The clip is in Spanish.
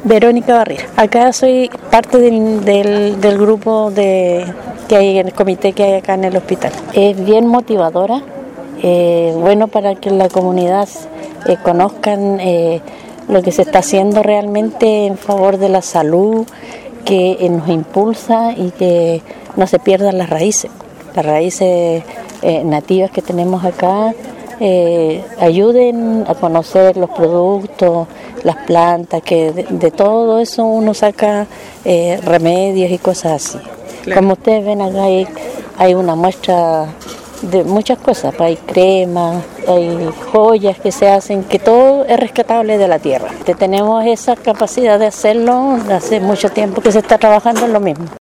Verónica Barrera. Acá soy parte del grupo que hay en el comité que hay acá en el hospital. Es bien motivadora, bueno para que la comunidad conozcan lo que se está haciendo realmente en favor de la salud, que nos impulsa y que no se pierdan las raíces nativas que tenemos acá. Ayuden a conocer los productos, las plantas, que de todo eso uno saca remedios y cosas así. Claro. Como ustedes ven acá hay una muestra de muchas cosas, hay cremas, hay joyas que se hacen, que todo es rescatable de la tierra. Tenemos esa capacidad de hacerlo, hace mucho tiempo que se está trabajando en lo mismo.